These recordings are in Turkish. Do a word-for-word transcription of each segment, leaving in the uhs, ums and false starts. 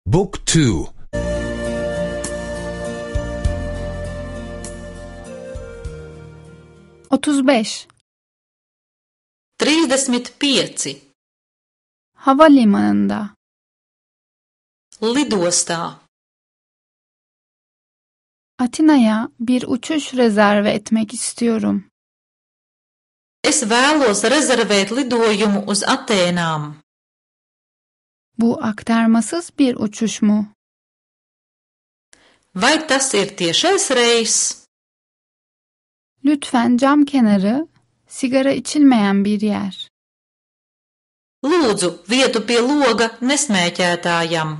Book two. otuz beş. Trīsdesmit pieci. Havalimanında. Lidostā. Atina'ya bir uçuş rezerve etmek istiyorum. Es vēlos rezervēt lidojumu uz Atēnām. Bu aktarmasız bir uçuş mu? Vai tas ir tiešais reiss? Lütfen cam kenarı, sigara içilmeyen bir yer. Lūdzu, vietu pie loga nesmēķētājam.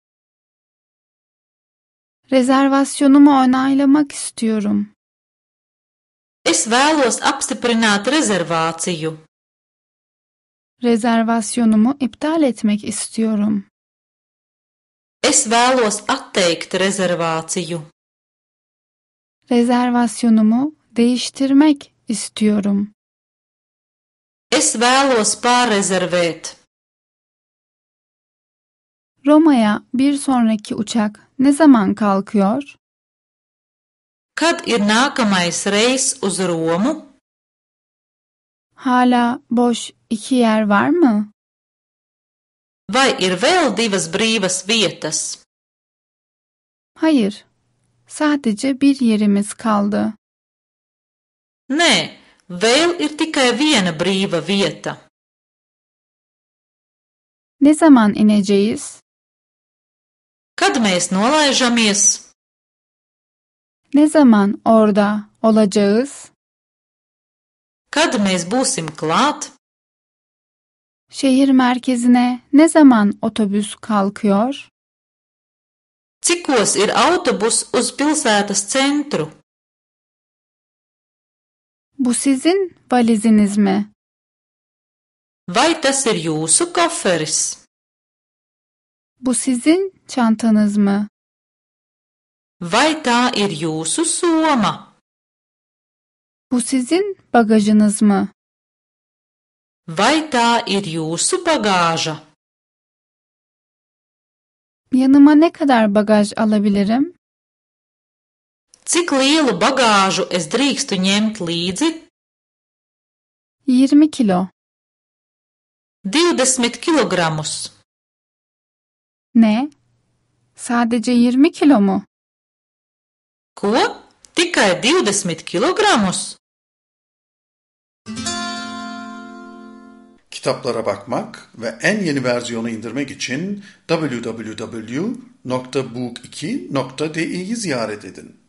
Rezervasyonumu onaylamak istiyorum. Es vēlos apstiprināt rezervāciju. Rezervasyonumu iptal etmek istiyorum. Es vēlos atteikt rezervāciju. Rezervasyonumu değiştirmek istiyorum. Es vēlos pārrezervēt. Roma'ya bir sonraki uçak ne zaman kalkıyor? Kad ir nākamais reiss uz Romu? Hala boş iki yer var mı? Vai ir vēl divas brīvas vietas? Hayır, sadece bir yerimiz kaldı. Nē, vēl ir tikai viena brīva vieta. Ne zaman ineceğiz? Kad mēs nolaižamies? Ne zaman orada olacağız? Kad mēs būsim klāt? Şehir merkezine ne zaman otobüs kalkıyor? Cikos ir autobus uz pilsētas centru? Bu sizin valiziniz mi? Vai tas ir jūsu koferis? Bu sizin çantanız mı? Vai tā ir jūsu soma? Bu sizin bagajınız mı? Vai tā ir jūsu bagāža? Yanıma ne kadar bagaj alabilirim? Cik lielu bagāžu es drīkstu ņemt līdzi? yirmi kilo. divdesmit kilogramus. Ne? Sadece yirmi kilo mu? Ko? Tikai divdesmit kilogramus? Kitaplara bakmak ve en yeni versiyonu indirmek için double-u double-u double-u nokta book iki nokta di'yi ziyaret edin.